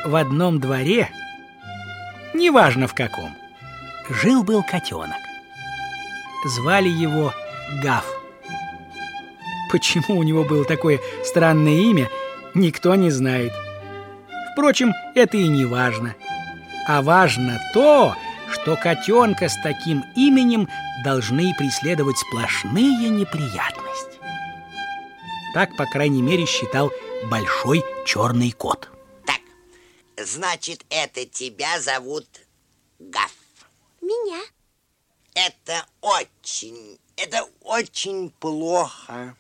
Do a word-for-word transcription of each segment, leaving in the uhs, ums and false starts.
В одном дворе, неважно в каком, жил-был котенок. Звали его Гав. Почему у него было такое странное имя, никто не знает. Впрочем, это и не важно. А важно то, что котенка с таким именем должны преследовать сплошные неприятности. Так, по крайней мере, считал большой черный кот. Так, значит, это тебя зовут Гав? Меня. Это очень, это очень плохо.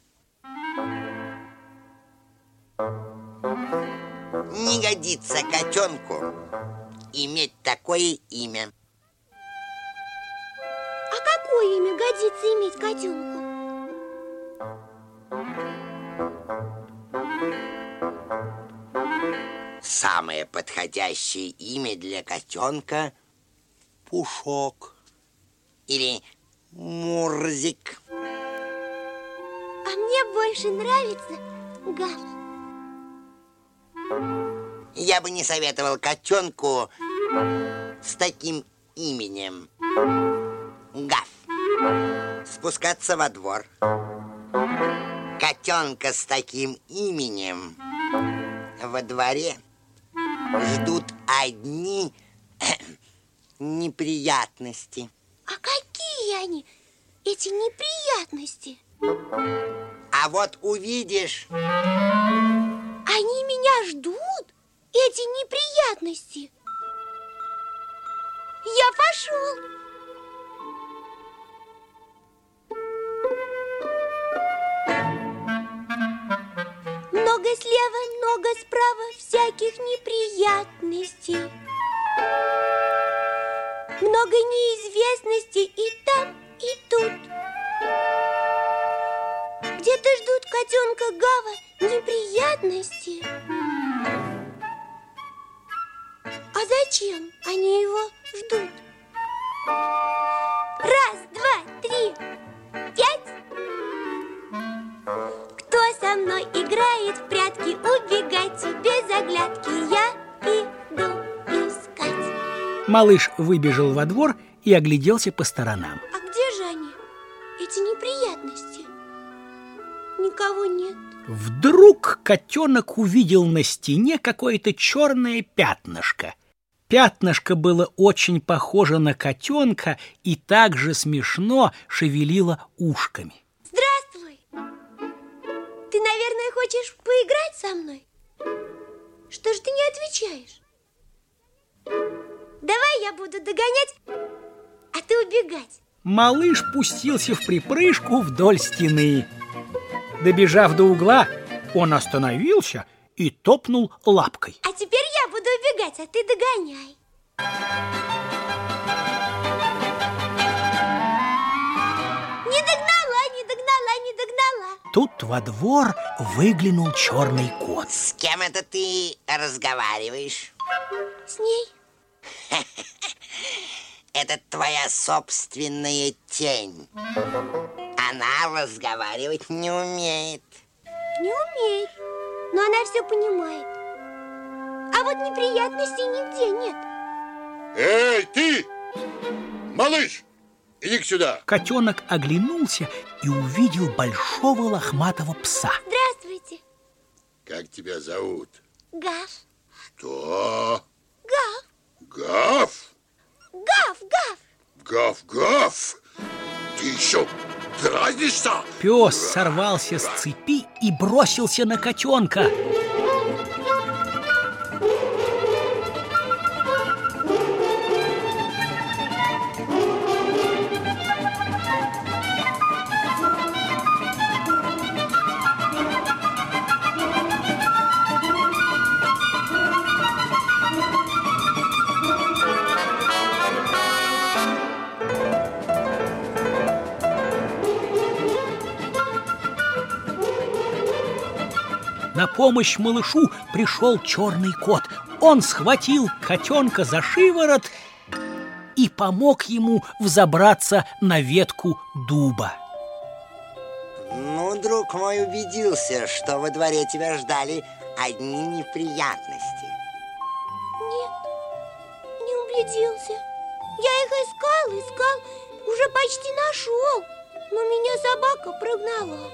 Не годится котенку иметь такое имя. А какое имя годится иметь котенку? Самое подходящее имя для котенка — Пушок или Мурзик. А мне больше нравится Гав. Я бы не советовал котенку с таким именем Гав спускаться во двор. Котенка с таким именем во дворе ждут одни неприятности. А какие они, эти неприятности? А вот увидишь. Они меня ждут, эти неприятности. Я пошел. Много слева, много справа всяких неприятностей. Много неизвестностей и там, и тут. Где-то ждут котенка Гава неприятности. А зачем они его ждут? Раз, два, три, пять. Кто со мной играет в прятки, убегайте без оглядки. Я иду искать. Малыш выбежал во двор и огляделся по сторонам. А где же они, эти неприятности? Никого нет. Вдруг котенок увидел на стене какое-то черное пятнышко. Пятнышко было очень похоже на котенка и также смешно шевелило ушками. Здравствуй! Ты, наверное, хочешь поиграть со мной? Что же ты не отвечаешь? Давай я буду догонять, а ты убегать. Малыш пустился в припрыжку вдоль стены. Добежав до угла, он остановился и топнул лапкой. А теперь я буду убегать, а ты догоняй. Не догнала, не догнала, не догнала. Тут во двор выглянул черный кот. С кем это ты разговариваешь? С ней. Это твоя собственная тень. Она разговаривать не умеет. Не умеет, но она все понимает. А вот неприятностей нигде нет. Эй, ты! Малыш, иди сюда. Котенок оглянулся и увидел большого лохматого пса. Здравствуйте. Как тебя зовут? Гав. Что? Гав. Гав? Гав, Гав. Гав, Гав. Ты еще дразнишься? Пес сорвался с цепи и бросился на котенка. На помощь малышу пришел черный кот. Он схватил котенка за шиворот и помог ему взобраться на ветку дуба. Ну, друг мой убедился, что во дворе тебя ждали одни неприятности. заблудился. Я их искал, искал, уже почти нашел, но меня собака прогнала.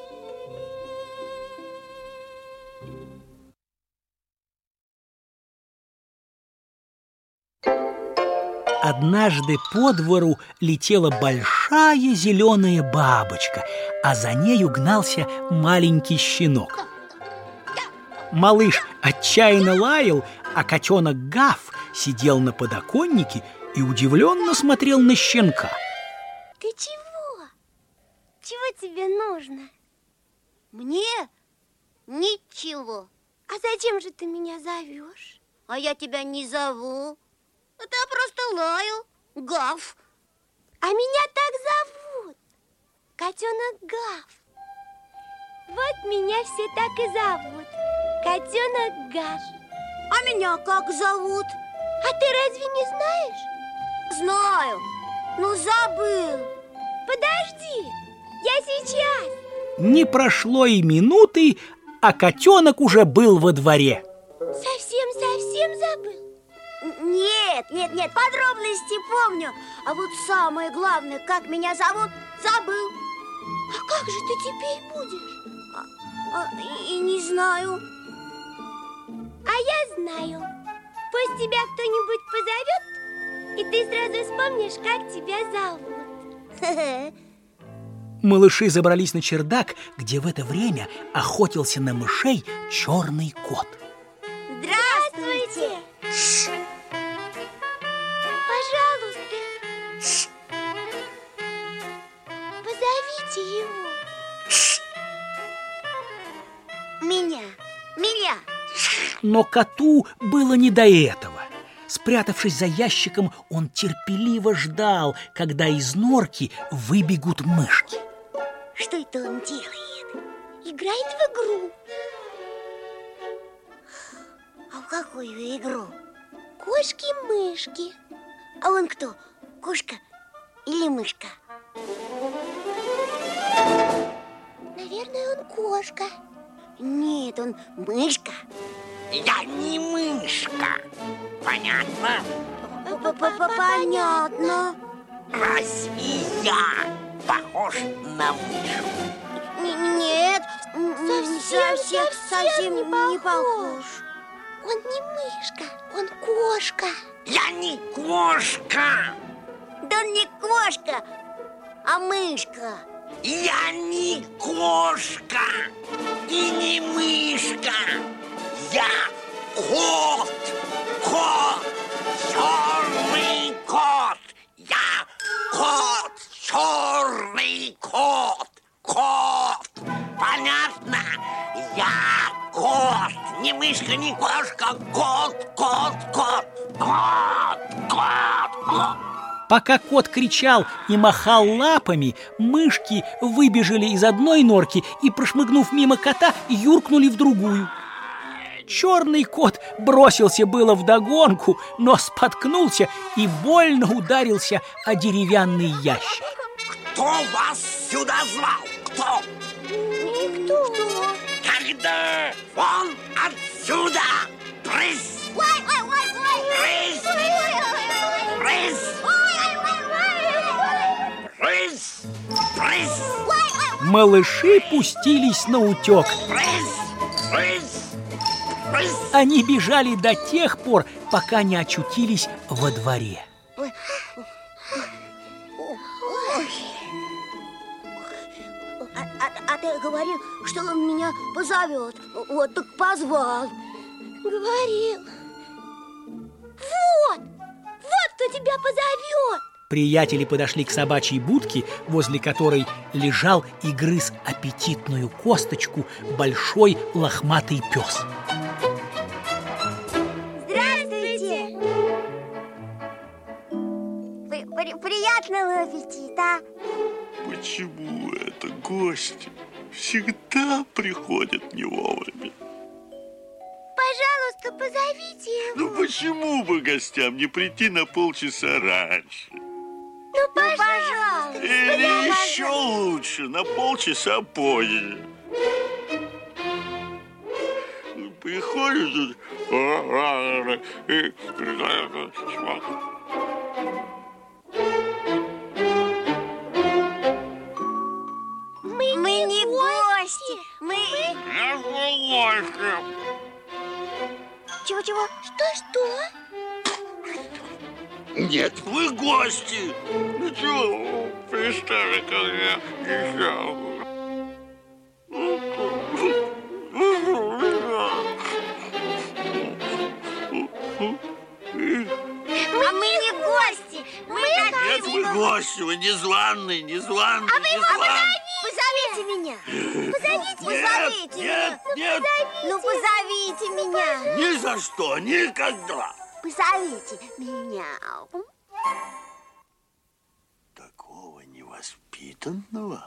Однажды по двору летела большая зеленая бабочка, а за нею гнался маленький щенок. Малыш отчаянно лаял, а котенок Гав сидел на подоконнике и удивленно смотрел на щенка. Ты чего? Чего тебе нужно? Мне? Ничего. А зачем же ты меня зовешь? А я тебя не зову. Это я просто лаю. Гав. А меня так зовут. Котенок Гав. Вот меня все так и зовут. Котенок Гав. А меня как зовут? А ты разве не знаешь? Знаю, но забыл. Подожди, я сейчас. Не прошло и минуты, а котенок уже был во дворе. Совсем-совсем забыл? Нет, нет, нет, подробности помню. А вот самое главное, как меня зовут, забыл. А как же ты теперь будешь? А, а, и, и не знаю. А я знаю. Пусть тебя кто-нибудь позовет, и ты сразу вспомнишь, как тебя зовут. Малыши забрались на чердак, где в это время охотился на мышей черный кот. Здравствуйте! Пожалуйста, позовите его. Меня, меня. Но коту было не до этого. Спрятавшись за ящиком, он терпеливо ждал, когда из норки выбегут мышки. Что это он делает? Играет в игру. А в какую игру? Кошки-мышки. А он кто? Кошка или мышка? Наверное, он кошка. Нет, он мышка. Я не мышка. Понятно? Понятно. Разве я похож на мышку? Нет, Совсем, совсем, совсем не не похож. Он не мышка, он кошка. Я не кошка. Да он не кошка, а мышка. Я не кошка и не мышка. Я кот. Кот. Черный кот. Я кот. Черный кот. Кот. Понятно? Я кот. Не мышка, не кошка. Кот, кот, кот. Кот, кот, кот. Пока кот кричал и махал лапами, мышки выбежали из одной норки и, прошмыгнув мимо кота, юркнули в другую. Черный кот бросился было вдогонку, но споткнулся и больно ударился о деревянный ящик. Кто вас сюда звал? Кто? Никто. Тогда вон отсюда! Брысь! Ой, ой, ой, ой. Брысь! Брысь! Брысь! Брысь! Малыши пустились на утек. Брысь! Брысь! Брысь! Они бежали до тех пор, пока не очутились во дворе. А, а- а ты говорил, что он меня позовет. Вот так позвал. Говорил. Вот, вот кто тебя позовет. Приятели подошли к собачьей будке, возле которой лежал и грыз аппетитную косточку большой лохматый пес. Здравствуйте. При- при- приятного аппетита. Почему это гости всегда приходят не вовремя? Пожалуйста, позовите его. Ну почему бы гостям не прийти на полчаса раньше? Ну, пожалуйста. Или еще лучше, на полчаса позже. Приходят тут Мы, мы не гости. Мы... Я гости. Чего-чего? Что-что? Нет. Вы гости. Ну чего, пристали ко мне еще. А мы не гости. Мы Нет, хотим... вы гости, вы незваные, незваные, А вы его незваные. позовите меня. Позовите, Нет, позовите нет, меня. нет, Ну, позовите меня. ни за что, никогда. Позовите меня. Такого невоспитанного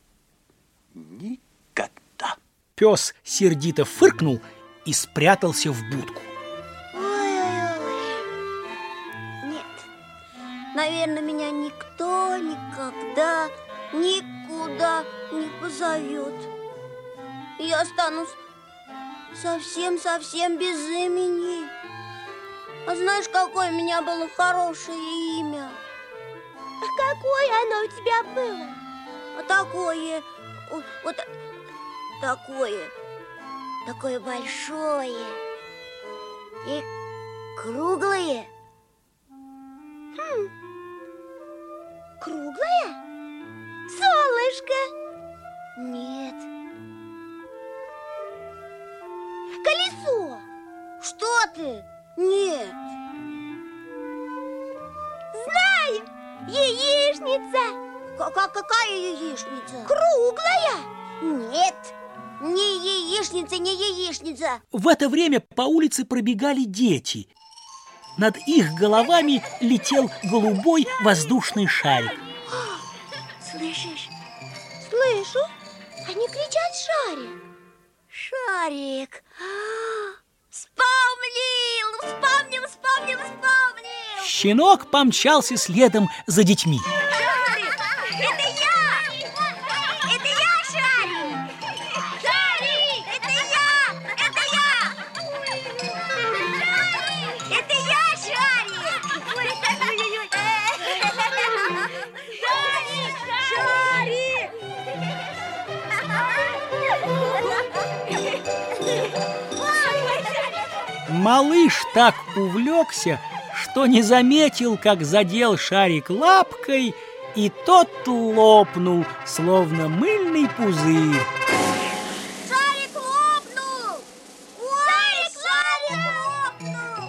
никогда. Пес сердито фыркнул и спрятался в будку. Ой-ой-ой. Нет, наверное, меня никто никогда никуда не позовет. Я останусь совсем-совсем без имени. А знаешь, какое у меня было хорошее имя? А какое оно у тебя было? А такое, вот, вот такое, такое большое и круглое. Хм. Круглое? Солнышко. Нет. Колесо. Что ты? Нет. Знаю. Яичница. Какая, какая яичница? Круглая. Нет. Не яичница, не яичница. В это время по улице пробегали дети. Над их головами летел голубой воздушный шарик. Слышишь? Слышу. Они кричат шарик. Шарик. Вспомнил, вспомнил, вспомнил, вспомнил. Щенок помчался следом за детьми. Шарик, это я! Это я, Шарик! Шарик, это я! Это я! Это я, Шарик! Ой-ой-ой! Шарик! Малыш так увлекся, что не заметил, как задел шарик лапкой, и тот лопнул, словно мыльный пузырь. Шарик лопнул! Ой, шарик лопнул!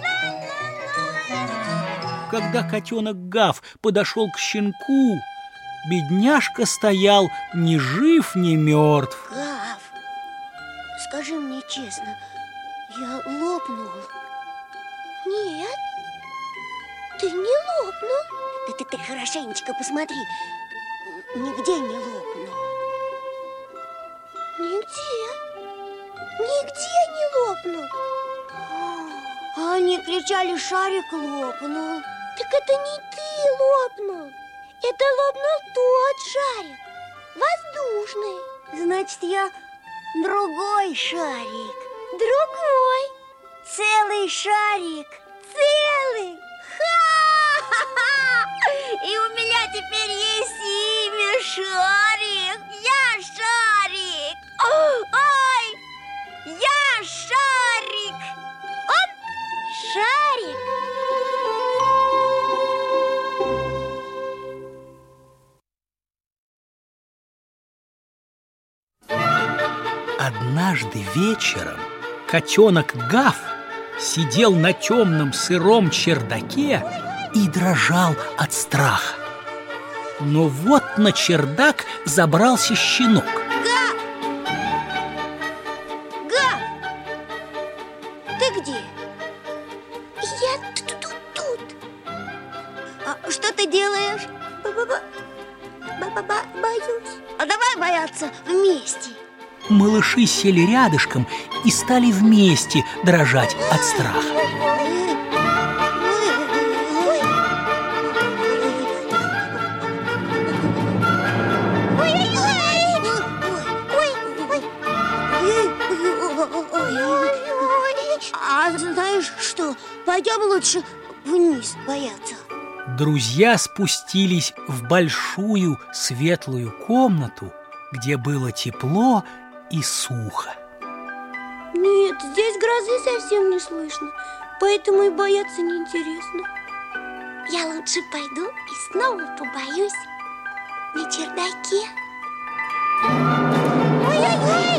Когда котенок Гав подошел к щенку, бедняжка стоял ни жив, ни мертв. Гав, скажи мне честно, я лопнул? Нет. Ты не лопнул. Да ты, ты хорошенечко посмотри, нигде не лопнул. Нигде. Нигде не лопнул. А они кричали, шарик лопнул. Так это не ты лопнул. Это лопнул тот шарик. Воздушный. Значит, я другой шарик. Другой. Целый шарик. Целый. Ха-ха-ха! И у меня теперь есть имя Шарик. Я Шарик. Ой, я Шарик. Он шарик. Однажды вечером котенок Гав сидел на темном сыром чердаке и дрожал от страха. Но вот на чердак забрался щенок. Гав! Гав! Ты где? Я тут, тут. А что ты делаешь? Ба-ба-ба. Ба-ба-ба. Боюсь. А давай бояться вместе. Малыши сели рядышком и стали вместе дрожать от страха. А знаешь что, пойдем лучше вниз бояться. Друзья спустились в большую светлую комнату, где было тепло и сухо. Нет, здесь грозы совсем не слышно, поэтому и бояться неинтересно. Я лучше пойду и снова побоюсь на чердаке. Ой-ой-ой!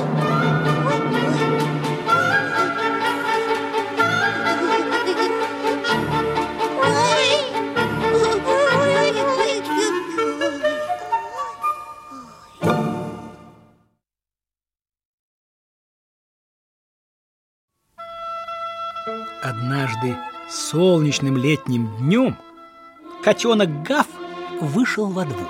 Однажды солнечным летним днем котенок Гав вышел во двор.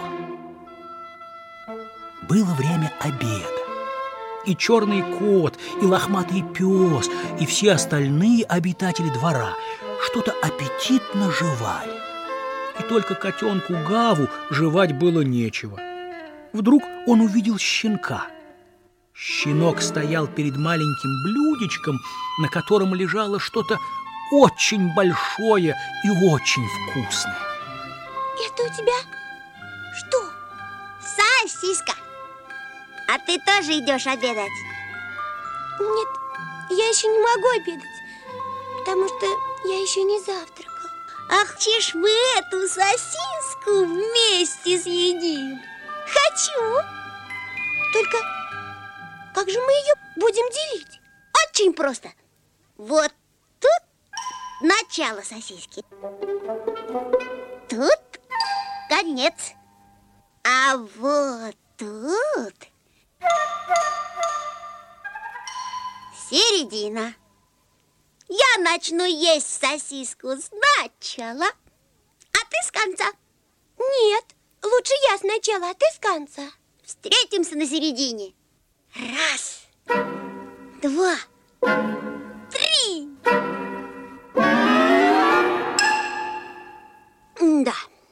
Было время обеда. И черный кот, и лохматый пес, и все остальные обитатели двора что-то аппетитно жевали. И только котенку Гаву жевать было нечего. Вдруг он увидел щенка. Щенок стоял перед маленьким блюдечком, на котором лежало что-то очень большое и очень вкусное. Это у тебя что? Сосиска. А ты тоже идешь обедать? Нет, я еще не могу обедать, потому что я еще не завтракал. Ах, чиж мы эту сосиску вместе съедим. Хочу. Только как же мы ее будем делить? Очень просто. Вот тут начало сосиски. Тут конец. А вот тут середина. Я начну есть сосиску сначала, а ты с конца. Нет, лучше я сначала, а ты с конца. Встретимся на середине. Раз, два, три. Да.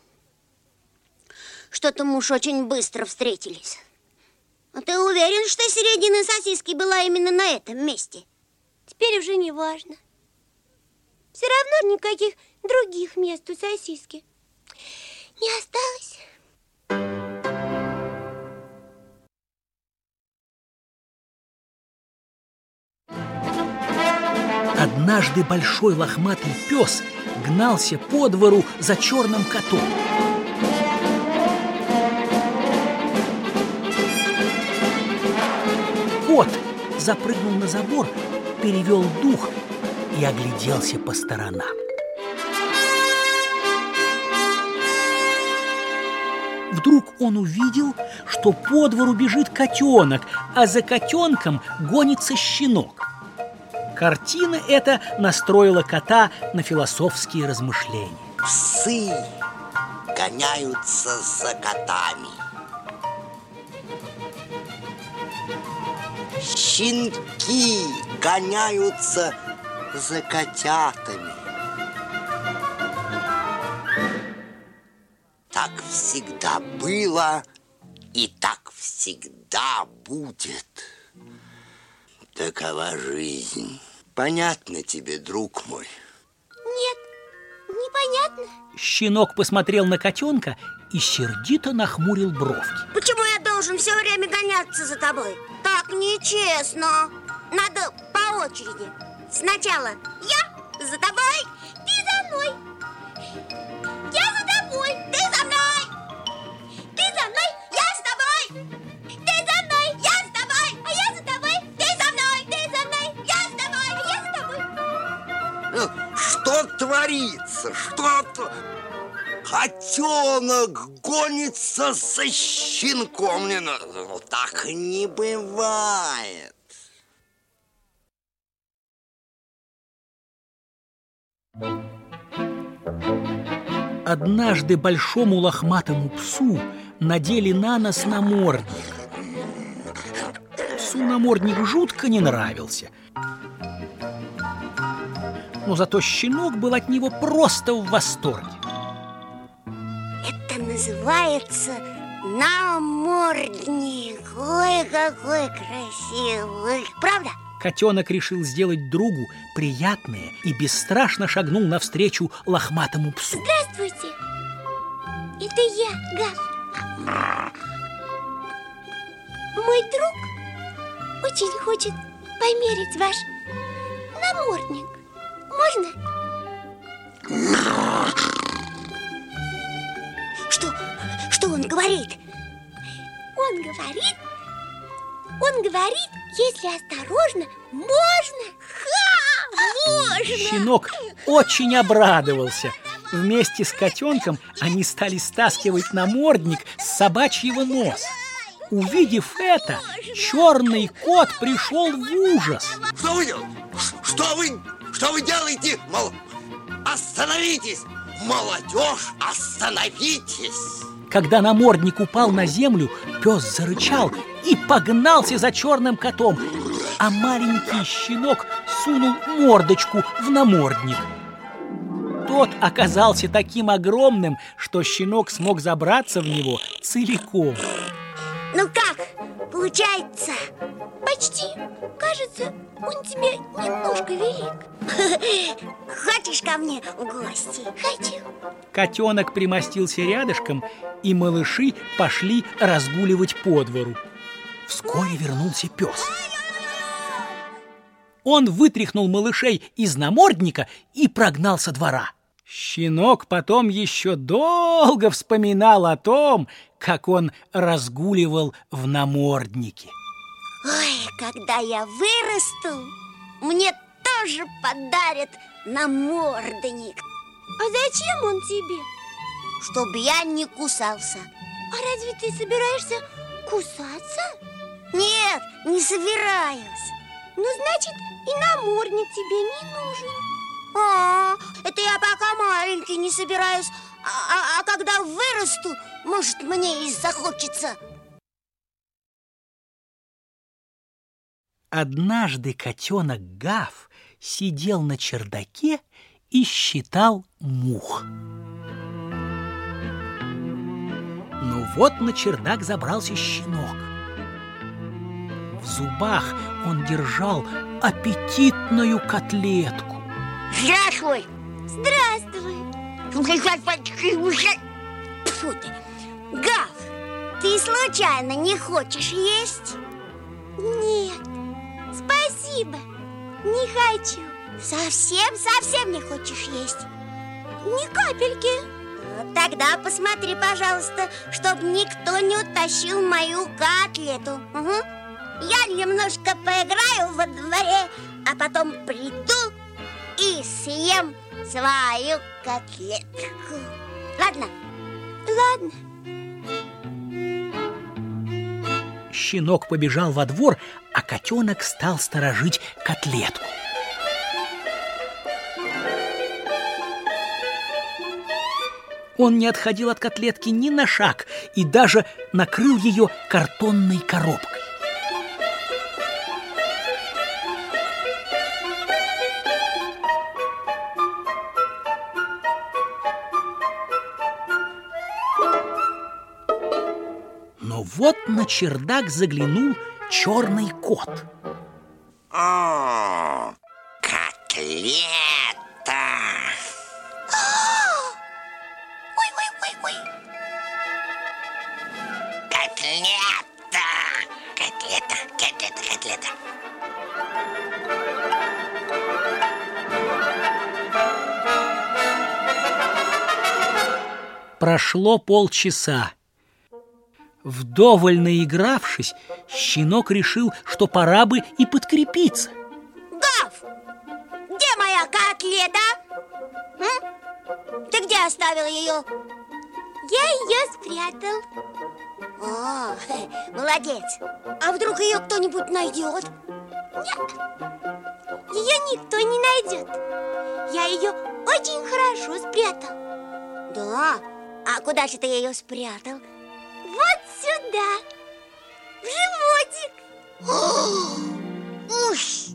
Что-то мы уж очень быстро встретились. А ты уверен, что середина сосиски была именно на этом месте? Теперь уже не важно. Все равно никаких других мест у сосиски не осталось. Однажды большой лохматый пес гнался по двору за черным котом. Кот запрыгнул на забор, перевел дух и огляделся по сторонам. Вдруг он увидел, что по двору бежит котенок, а за котенком гонится щенок. Картина эта настроила кота на философские размышления. Псы гоняются за котами. Щенки гоняются за котятами. Так всегда было и так всегда будет. Такова жизнь. Понятно тебе, друг мой? Нет, непонятно. Щенок посмотрел на котенка и сердито нахмурил бровки. Почему я должен все время гоняться за тобой? Так нечестно. Надо по очереди. Сначала я за тобой, ты за мной. Я за тобой, ты за мной. Ты за мной, я с тобой. Ты за мной, я с тобой. А я за тобой, ты за мной. Ты за мной, я с тобой. А я за тобой. Что творится? Что-то... Котенок гонится за щенком. Не надо. Ну, так не бывает. Однажды большому лохматому псу надели на нос намордник. Псу намордник жутко не нравился. Но зато щенок был от него просто в восторге. Это называется намордник. Ой, какой красивый. Правда? Котенок решил сделать другу приятное и бесстрашно шагнул навстречу лохматому псу. Здравствуйте! Это я, Гав. Мой друг очень хочет померить ваш намордник. Можно? Что? Что он говорит? Он говорит, он говорит, если осторожно, можно. Ха! Можно! Щенок очень обрадовался. Вместе с котенком они стали стаскивать намордник с собачьего носа. Увидев это, черный кот пришел в ужас. Что вы делаете? Что вы, что вы делаете? Мол... Остановитесь! Молодежь, остановитесь! Когда намордник упал на землю, пес зарычал и погнался за черным котом, а маленький щенок сунул мордочку в намордник. Тот оказался таким огромным, что щенок смог забраться в него целиком. Ну как, получается? Почти. Кажется, он тебе немножко велик. Хочешь ко мне в гости? Хочу. Котенок примостился рядышком, и малыши пошли разгуливать по двору. Вскоре вернулся пес. Он вытряхнул малышей из намордника и прогнал со двора. Щенок потом еще долго вспоминал о том, как он разгуливал в наморднике. Ой, когда я вырасту, мне тоже подарят намордник. А зачем он тебе? Чтобы я не кусался. А разве ты собираешься кусаться? Нет, не собираюсь. Ну, значит, и намордник тебе не нужен. А, это я пока маленький не собираюсь. А, а, а когда вырасту, может, мне и захочется. Однажды котенок Гав сидел на чердаке и считал мух. Ну вот на чердак забрался щенок. В зубах он держал аппетитную котлетку. Здравствуй! Здравствуй! Фу ты! Гав, ты случайно не хочешь есть? Нет, спасибо, не хочу. Совсем-совсем не хочешь есть? Ни капельки. Тогда посмотри, пожалуйста, чтобы никто не утащил мою котлету. Угу. Я немножко поиграю во дворе, а потом приду и съем свою котлетку. Ладно? Ладно. Щенок побежал во двор, а котенок стал сторожить котлетку. Он не отходил от котлетки ни на шаг и даже накрыл ее картонной коробкой. Но вот на чердак заглянул черный кот. О, котлета! Ой-ой-ой-ой! Котлета! Котлета, котлета, котлета. Прошло полчаса. Вдоволь наигравшись, щенок решил, что пора бы и подкрепиться. Гав! Где моя котлета? М? Ты где оставил ее? Я ее спрятал. О, молодец. А вдруг ее кто-нибудь найдет? Нет, ее никто не найдет. Я ее очень хорошо спрятал. Да? А куда же ты ее спрятал? Вот сюда, в животик. Уж!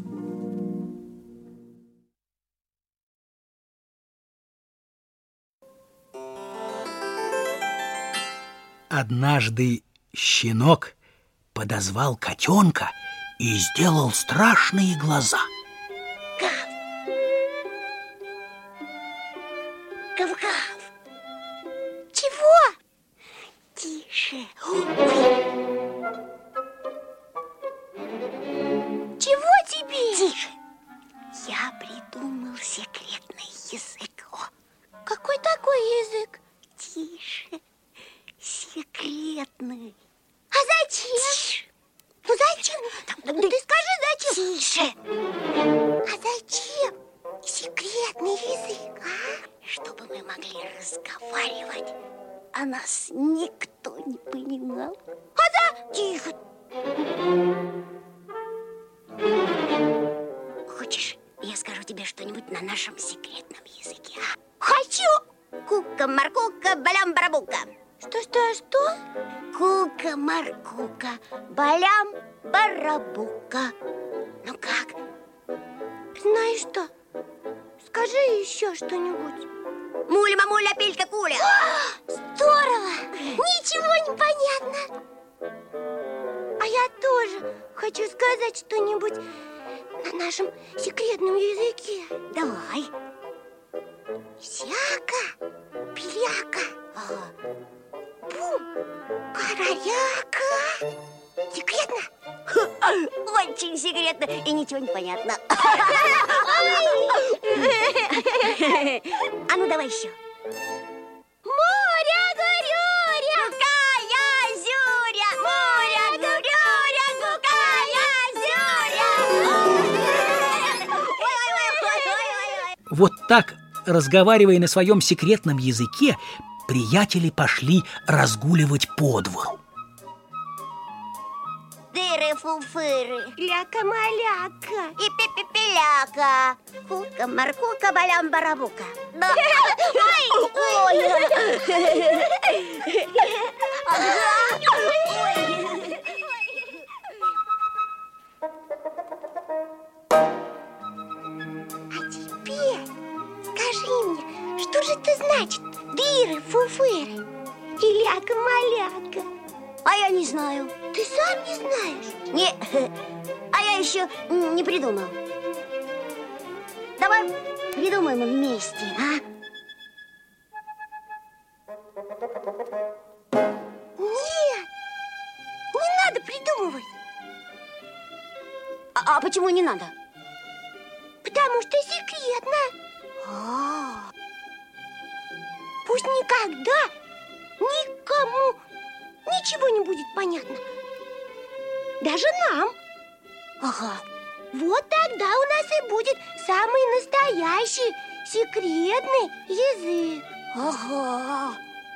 Однажды щенок подозвал котенка и сделал страшные глаза. Гав! Гав-гав! Чего? Тише! Чего тебе? Тише! Я придумал секретный язык. О, Какой такой язык? тише! Секретный! А зачем? Тише! Ну зачем? Ну ты скажи, зачем? Тише! А зачем секретный язык, а? Чтобы мы могли разговаривать, а нас никто не понимал. А за... Тихо! Хочешь, я скажу тебе что-нибудь на нашем секретном языке? А? Хочу! Кука-маркука, балям-барабука. Что, что, что? Кука-маркука, балям-барабука. Ну как? Знаешь что? Скажи еще что-нибудь. Муля-мамуля, пилька-куля. Здорово! Ничего не понятно. А я тоже хочу сказать что-нибудь на нашем секретном языке. Давай. Сяка, пиляка, Ага. бум, караряка. Секретно? Очень секретно и ничего не понятно. А ну давай еще. Моря, горюря, Какая зюря, моря, гурюря, какая зюря. Ой-ой-ой-ой-ой-ой. Вот так, разговаривая на своем секретном языке, приятели пошли разгуливать по двору. Дыры-фуфыры ляка-маляка. и пи-пи-пиляка. Кука-маркука, балям-барабука. Да. Ой! А теперь скажи мне, что же это значит? Дыры, фуфыры и ляка-маляка. А я не знаю. Ты сам не знаешь? Не, а я еще не придумал. Давай придумаем вместе, а? Нет, не надо придумывать, А, а почему не надо? потому что секретно. А, Пусть никогда никому ничего не будет понятно. Даже нам. ага. Вот тогда у нас и будет самый настоящий секретный язык. Ага.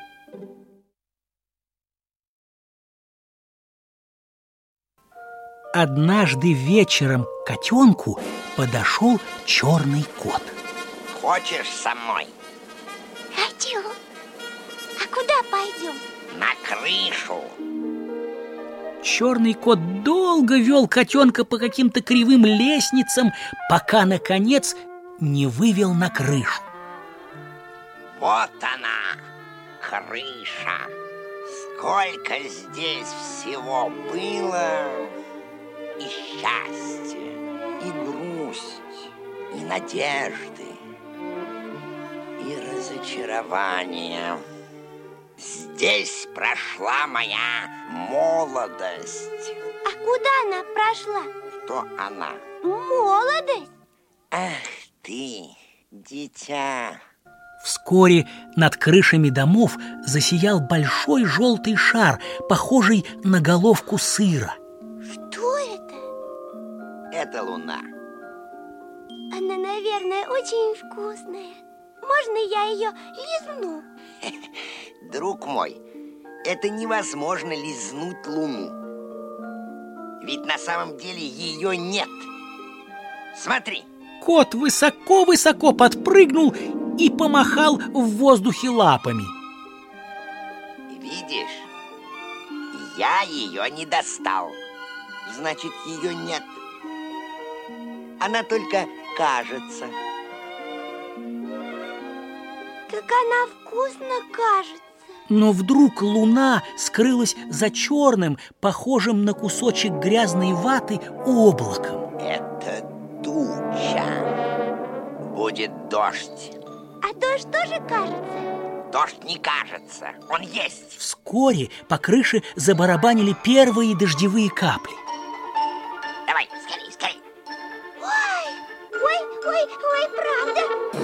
Однажды вечером к котенку подошел черный кот. Хочешь со мной? Хочу. А куда пойдем? На крышу. Черный кот долго вел котенка по каким-то кривым лестницам, пока, наконец, не вывел на крышу. Вот она, крыша. Сколько здесь всего было. И счастье, и грусть, и надежды, и разочарование. Здесь прошла моя молодость. А куда она прошла? Что она? Молодость? Ах ты, дитя. Вскоре над крышами домов засиял большой желтый шар, похожий на головку сыра. Что это? Это луна. Она, наверное, очень вкусная. Можно я ее лизну? Друг мой, это невозможно лизнуть луну. Ведь на самом деле ее нет. Смотри. Кот высоко-высоко подпрыгнул и помахал в воздухе лапами. Видишь? Я ее не достал. Значит, ее нет. Она только кажется. Как она вкусно кажется. Но вдруг луна скрылась за черным, похожим на кусочек грязной ваты, облаком. Это туча. Будет дождь. А дождь тоже кажется? Дождь не кажется, он есть. Вскоре по крыше забарабанили первые дождевые капли. Давай, скорей, скорей. Ой, ой, ой, ой, правда.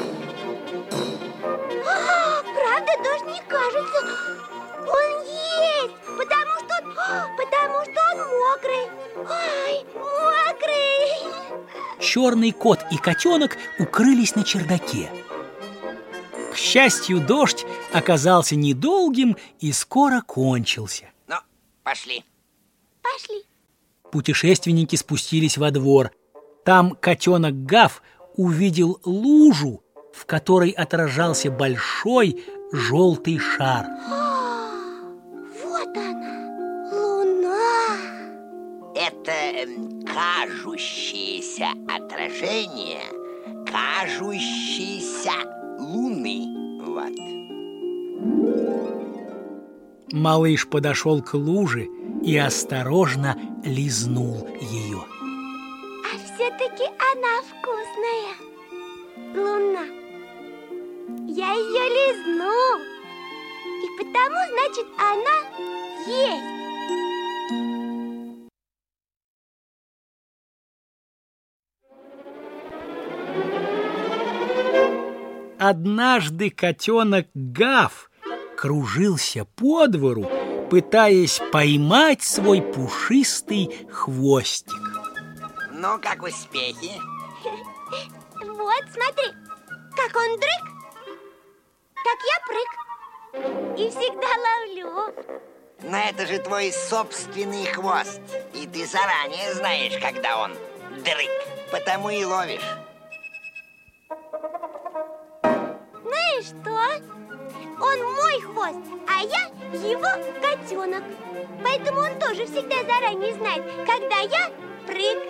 А, правда, дождь не кажется. Он есть, потому что он, потому что он мокрый. Ой, мокрый. Черный кот и котенок укрылись на чердаке. К счастью, дождь оказался недолгим и скоро кончился. Ну, пошли. Пошли. Путешественники спустились во двор. Там котенок Гав увидел лужу, в которой отражался большой желтый шар. Вот она, луна. Это эм, кажущееся отражение кажущейся луны. Вот. Малыш подошел к луже и осторожно лизнул ее. А все-таки она вкусная. Луна. Я ее лизну. И потому, значит, она есть. Однажды котенок Гав кружился по двору, пытаясь поймать свой пушистый хвостик. Ну, как успехи? Вот, смотри, как он дрыг, так я прыг. И всегда ловлю. Но это же твой собственный хвост. И ты заранее знаешь, когда он дрыг, потому и ловишь. Знаешь что? Он мой хвост, а я его котенок. Поэтому он тоже всегда заранее знает, когда я прыг.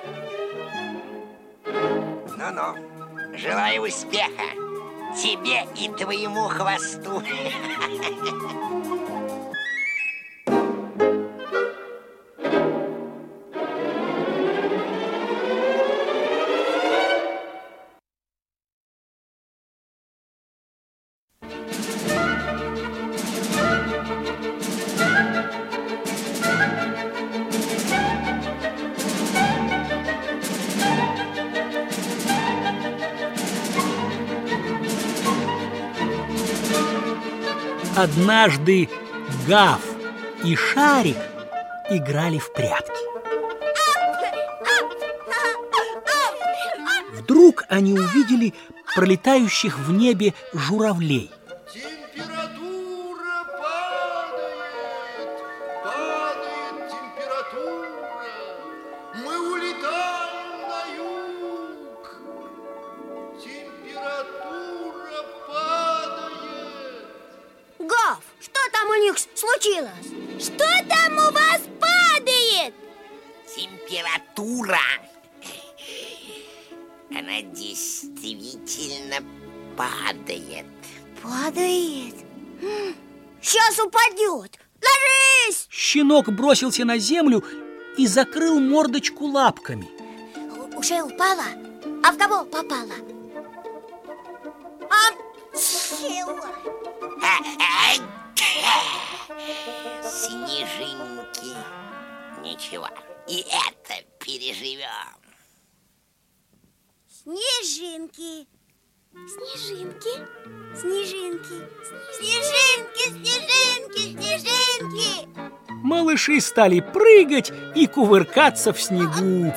Ну-ну, желаю успеха тебе и твоему хвосту. Однажды Гав и Шарик играли в прятки. Вдруг они увидели пролетающих в небе журавлей. Температура падает, падает температура. Мы улетаем на юг. Температура падает. Гав, что там у них случилось? Что там у вас падает? Температура. Она действительно падает. Падает? Сейчас упадет. Ложись! Щенок бросился на землю и закрыл мордочку лапками. Уже упала? А в кого попала? А чего? Снежинки. Ничего, и это переживем. Снежинки. Снежинки. Снежинки. Снежинки, снежинки, снежинки. Малыши стали прыгать и кувыркаться в снегу.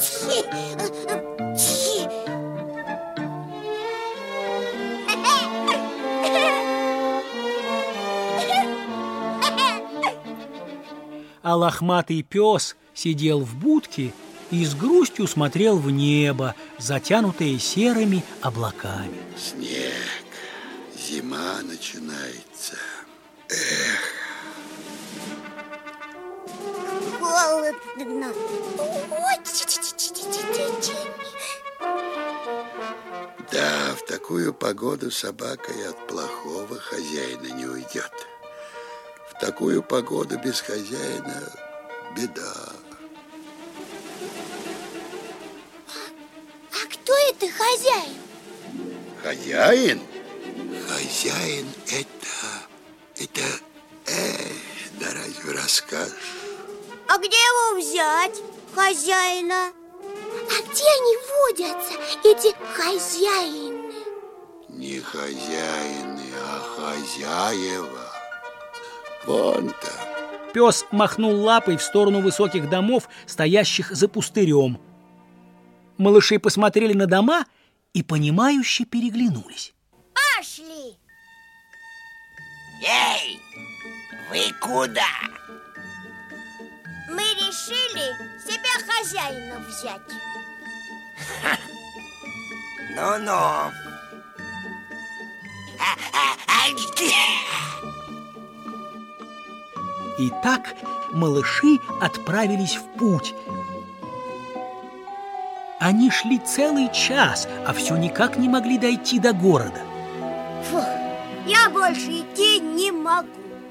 А лохматый пес сидел в будке и с грустью смотрел в небо, затянутое серыми облаками. Снег, зима начинается. Эх. Холодно. Да, в такую погоду собака и от плохого хозяина не уйдет. такую погоду без хозяина беда. А кто это хозяин? Хозяин? Хозяин это... Это... Эх, да разве расскажешь? А где его взять, хозяина? А где они водятся, эти хозяины? Не хозяины, а хозяева. Вон там. Пес махнул лапой в сторону высоких домов, стоящих за пустырем. Малыши посмотрели на дома и, понимающе, переглянулись. Пошли! Эй, вы куда? Мы решили себя хозяина взять. Ну-ну. А, а, а где? И так малыши отправились в путь. Они шли целый час, а все никак не могли дойти до города. Фух, я больше идти не могу.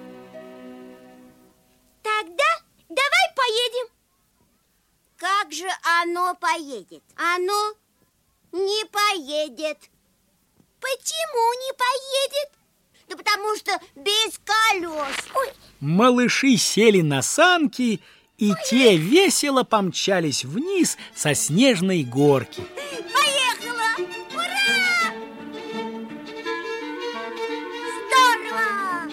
Тогда давай поедем. Как же оно поедет? Оно не поедет. Почему не поедет? Да потому что без колес. Ой, Малыши сели на санки, и те весело помчались вниз со снежной горки. Поехала! Ура! Здорово!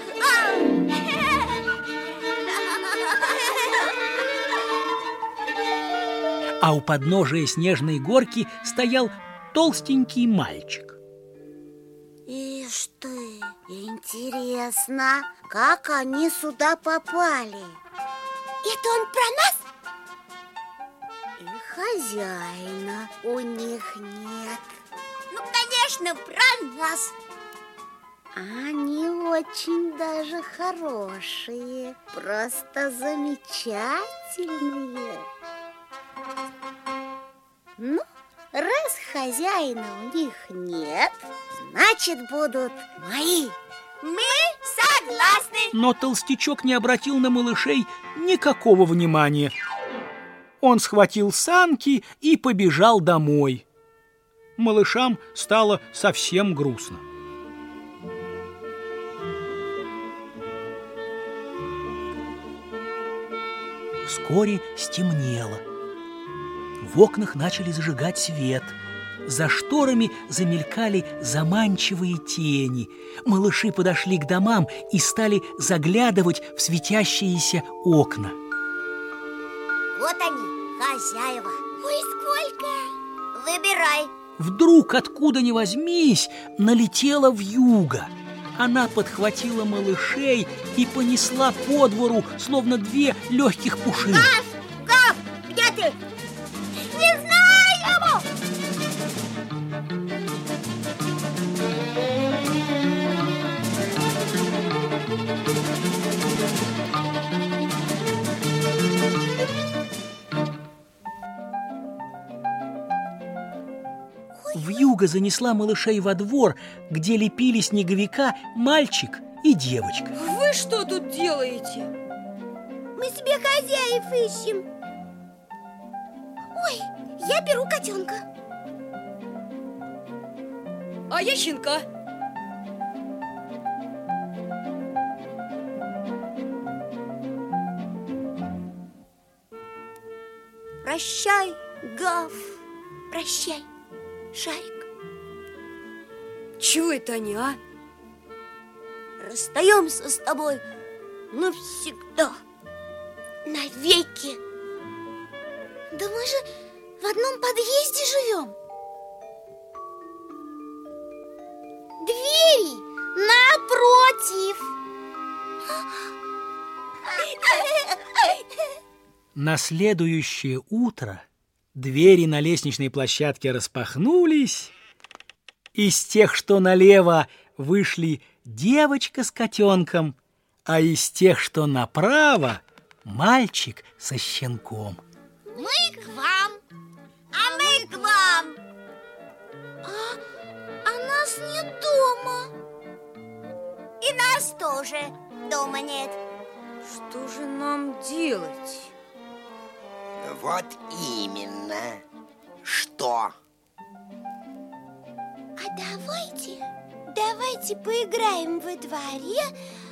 А у подножия снежной горки стоял толстенький мальчик. Ишь ты, интересно, как они сюда попали? это он про нас? И хозяина у них нет. Ну, конечно, про нас. Они очень даже хорошие, просто замечательные. Ну, раз хозяина у них нет, значит, будут мои. Мы согласны. Но толстячок не обратил на малышей никакого внимания. Он схватил санки и побежал домой. Малышам стало совсем грустно. Вскоре стемнело. В окнах начали зажигать свет. За шторами замелькали заманчивые тени. Малыши подошли к домам и стали заглядывать в светящиеся окна. Вот они, хозяева. Ой, сколько! Выбирай. Вдруг, откуда ни возьмись, налетела вьюга. Она подхватила малышей и понесла по двору, словно две легких пушинки. Гав! Гав! Где ты? Не знаю! Вьюга занесла малышей во двор, где лепили снеговика мальчик и девочка. Вы что тут делаете? Мы себе хозяев ищем. Ой, я беру котенка. А я щенка. Прощай, Гав. Прощай, Шарик. Чего это они, а? Расстаемся с тобой навсегда. Навеки. Да мы же в одном подъезде живем. Двери напротив. На следующее утро двери на лестничной площадке распахнулись. Из тех, что налево, вышли девочка с котенком, а из тех, что направо, мальчик со щенком. Мы к вам, а мы к вам. А, а нас нет дома. И нас тоже дома нет. Что же нам делать? Вот именно. Что? А давайте, давайте поиграем во дворе,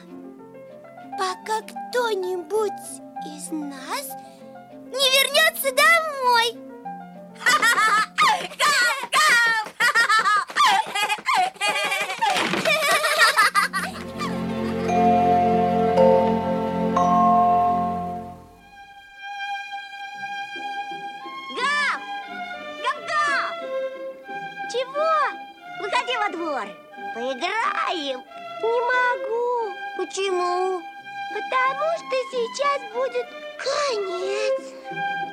пока кто-нибудь из нас не вернется домой. Гав! Гав-гав! Чего? Выходи во двор. Поиграем. Не могу, Почему? потому что сейчас будет конец.